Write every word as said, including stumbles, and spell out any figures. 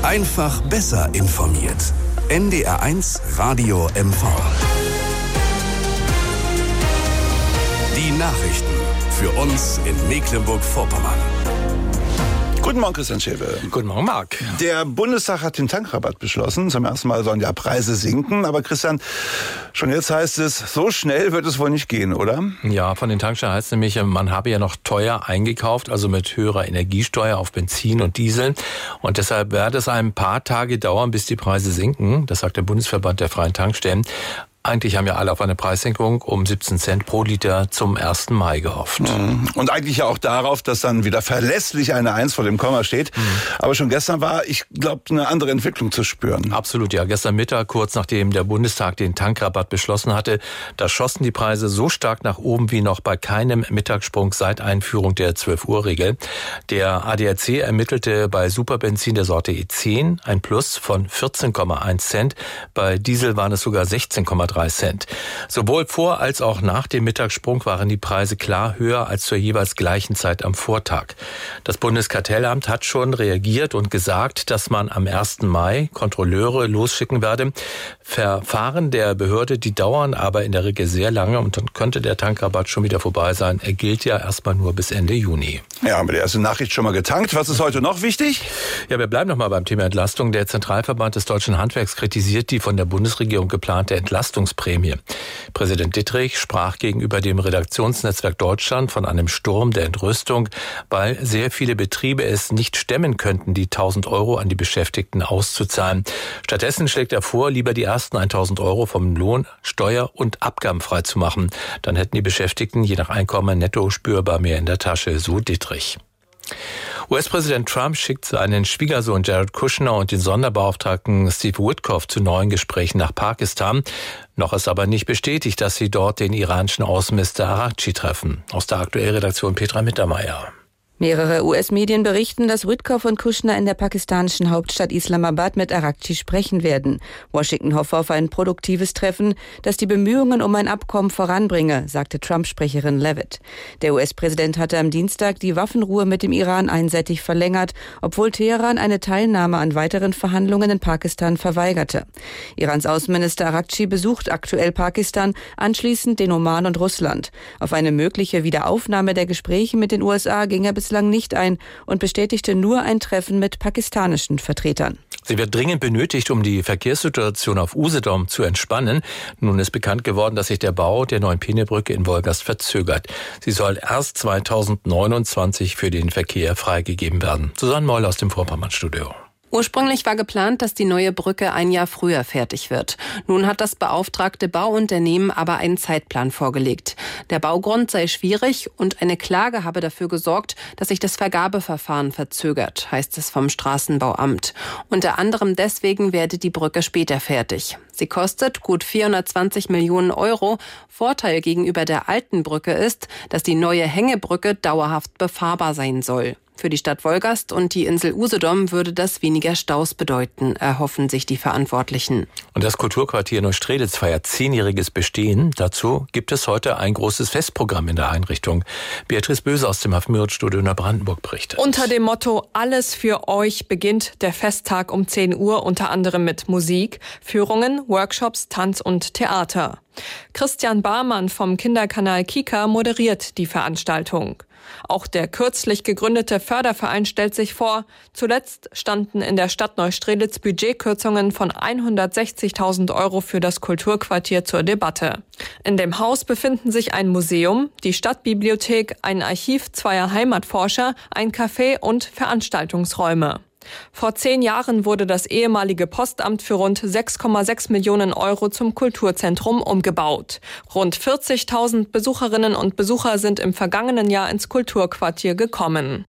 Einfach besser informiert. N D R eins Radio M V. Die Nachrichten für uns in Mecklenburg-Vorpommern. Guten Morgen, Christian Schäwe. Guten Morgen, Marc. Der Bundestag hat den Tankrabatt beschlossen. Zum ersten Mal sollen ja Preise sinken. Aber Christian, schon jetzt heißt es, so schnell wird es wohl nicht gehen, oder? Ja, von den Tankstellen heißt es nämlich, man habe ja noch teuer eingekauft, also mit höherer Energiesteuer auf Benzin und Diesel. Und deshalb werde es ein paar Tage dauern, bis die Preise sinken. Das sagt der Bundesverband der freien Tankstellen. Eigentlich haben ja alle auf eine Preissenkung um siebzehn Cent pro Liter zum ersten Mai gehofft. Und eigentlich ja auch darauf, dass dann wieder verlässlich eine Eins vor dem Komma steht. Mhm. Aber schon gestern war, ich glaube, eine andere Entwicklung zu spüren. Absolut, ja. Gestern Mittag, kurz nachdem der Bundestag den Tankrabatt beschlossen hatte, da schossen die Preise so stark nach oben wie noch bei keinem Mittagssprung seit Einführung der zwölf-Uhr-Regel. Der A D A C ermittelte bei Superbenzin der Sorte E zehn ein Plus von vierzehn Komma eins Cent. Bei Diesel waren es sogar sechzehn Komma drei Cent. Sowohl vor als auch nach dem Mittagssprung waren die Preise klar höher als zur jeweils gleichen Zeit am Vortag. Das Bundeskartellamt hat schon reagiert und gesagt, dass man am ersten Mai Kontrolleure losschicken werde. Verfahren der Behörde, die dauern aber in der Regel sehr lange und dann könnte der Tankrabatt schon wieder vorbei sein. Er gilt ja erstmal nur bis Ende Juni. Ja, haben wir die erste Nachricht schon mal getankt. Was ist heute noch wichtig? Ja, wir bleiben noch mal beim Thema Entlastung. Der Zentralverband des deutschen Handwerks kritisiert die von der Bundesregierung geplante Entlastung Prämie. Präsident Dittrich sprach gegenüber dem Redaktionsnetzwerk Deutschland von einem Sturm der Entrüstung, weil sehr viele Betriebe es nicht stemmen könnten, die tausend Euro an die Beschäftigten auszuzahlen. Stattdessen schlägt er vor, lieber die ersten tausend Euro vom Lohn steuer- und abgabenfrei zu machen. Dann hätten die Beschäftigten je nach Einkommen netto spürbar mehr in der Tasche, so Dittrich. U S-Präsident Trump schickt seinen Schwiegersohn Jared Kushner und den Sonderbeauftragten Steve Witkoff zu neuen Gesprächen nach Pakistan. Noch ist aber nicht bestätigt, dass sie dort den iranischen Außenminister Araghchi treffen. Aus der Aktuellredaktion Petra Mittermeier. Mehrere U S-Medien berichten, dass Witkoff und Kushner in der pakistanischen Hauptstadt Islamabad mit Araghchi sprechen werden. Washington hoffe auf ein produktives Treffen, das die Bemühungen um ein Abkommen voranbringe, sagte Trump-Sprecherin Leavitt. Der U S-Präsident hatte am Dienstag die Waffenruhe mit dem Iran einseitig verlängert, obwohl Teheran eine Teilnahme an weiteren Verhandlungen in Pakistan verweigerte. Irans Außenminister Araghchi besucht aktuell Pakistan, anschließend den Oman und Russland. Auf eine mögliche Wiederaufnahme der Gespräche mit den U S A ging er bislang nicht ein und bestätigte nur ein Treffen mit pakistanischen Vertretern. Sie wird dringend benötigt, um die Verkehrssituation auf Usedom zu entspannen. Nun ist bekannt geworden, dass sich der Bau der neuen Peene-Brücke in Wolgast verzögert. Sie soll erst zweitausendneunundzwanzig für den Verkehr freigegeben werden. Susanne Meul aus dem Vorpommern-Studio. Ursprünglich war geplant, dass die neue Brücke ein Jahr früher fertig wird. Nun hat das beauftragte Bauunternehmen aber einen Zeitplan vorgelegt. Der Baugrund sei schwierig und eine Klage habe dafür gesorgt, dass sich das Vergabeverfahren verzögert, heißt es vom Straßenbauamt. Unter anderem deswegen werde die Brücke später fertig. Sie kostet gut vierhundertzwanzig Millionen Euro. Vorteil gegenüber der alten Brücke ist, dass die neue Hängebrücke dauerhaft befahrbar sein soll. Für die Stadt Wolgast und die Insel Usedom würde das weniger Staus bedeuten, erhoffen sich die Verantwortlichen. Und das Kulturquartier Neustrelitz feiert zehnjähriges Bestehen. Dazu gibt es heute ein großes Festprogramm in der Einrichtung. Beatrice Böse aus dem Hafenmüritz-Studio in Brandenburg berichtet. Unter dem Motto "Alles für euch" beginnt der Festtag um zehn Uhr, unter anderem mit Musik, Führungen, Workshops, Tanz und Theater. Christian Barmann vom Kinderkanal Kika moderiert die Veranstaltung. Auch der kürzlich gegründete Förderverein stellt sich vor. Zuletzt standen in der Stadt Neustrelitz Budgetkürzungen von hundertsechzigtausend Euro für das Kulturquartier zur Debatte. In dem Haus befinden sich ein Museum, die Stadtbibliothek, ein Archiv zweier Heimatforscher, ein Café und Veranstaltungsräume. Vor zehn Jahren wurde das ehemalige Postamt für rund sechs Komma sechs Millionen Euro zum Kulturzentrum umgebaut. Rund vierzigtausend Besucherinnen und Besucher sind im vergangenen Jahr ins Kulturquartier gekommen.